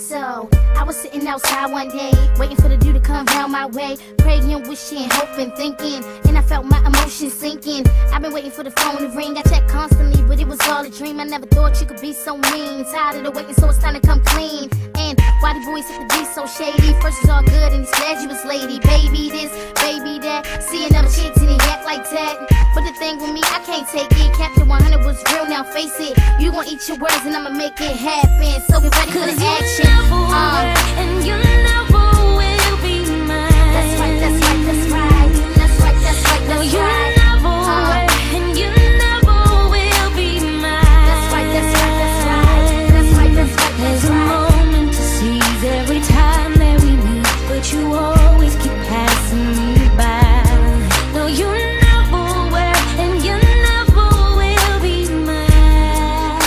So I was sitting outside one day, waiting for the dude to come round my way, praying, wishing, hoping, thinking, and I felt my emotions sinking. I've been waiting for the phone to ring. I checked constantly, but it was all a dream. I never thought you could be so mean. Tired of the waiting, so it's time to come clean. And why the boys have to be so shady? First was all good, and he's glad you was lady. Baby this, baby that, seeing other chicks and he act like that. But the thing with me, I can't take it. Captain 100 was real, now face it. You gon' eat your words and I'ma make it happen. So get ready for the action. And you never will be mine. That's right, that's right, that's right. That's right, that's right, No, that's you right. never will, and you never will be mine. That's right, that's right, that's right. That's right, that's right, There's that's a right. moment to seize every time that we meet, but you always keep passing me by. No, you never will, and you never will be mine.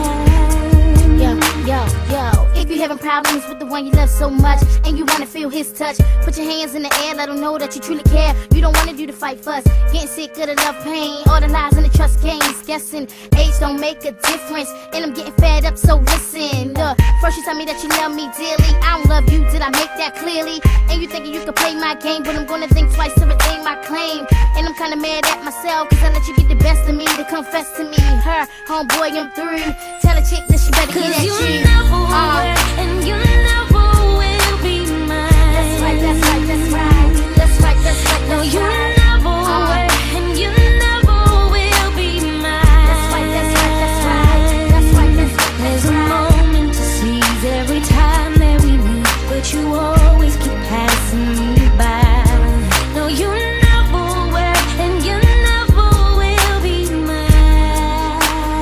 Yo, if you having problems with the one you love so much and you wanna feel his touch, put your hands in the air, let him know that you truly care. You don't wanna do the fight fuss, getting sick of the love pain, all the lies and the trust games. Guessing age don't make a difference, and I'm getting fed up, so listen. Look, first you tell me that you love me dearly, I don't love you, did I make that clearly? And you thinking you can play my game, but I'm gonna think twice to retain my claim. And I'm kinda mad at myself, cause I let you get the best of me, to confess to me. Her, homeboy, I'm through. Tell a chick that she better get at You you. never will, and you never will be mine. That's right, that's right, that's right. That's right, that's right, No, that's you right. never will, and you never will be mine. That's right, that's right, that's right. That's right, that's right, There's that's a right. moment to seize every time that we meet, but you always keep passing me by. No, you never will, and you never will be mine.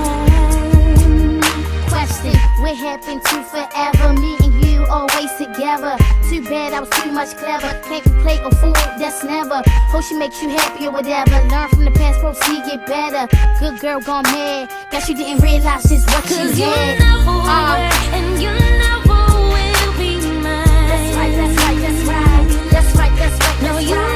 Question, what happened to forever? Me and you always together. Too bad I was too much clever. Can't be played or fool, that's never. Hope she makes you happy or whatever. Learn from the past, proceed, get better. Good girl gone mad. Guess you didn't realize just what you Cause you had. never will, and you never will be mine. That's right, that's right, that's right. That's right, that's right, No, that's you right.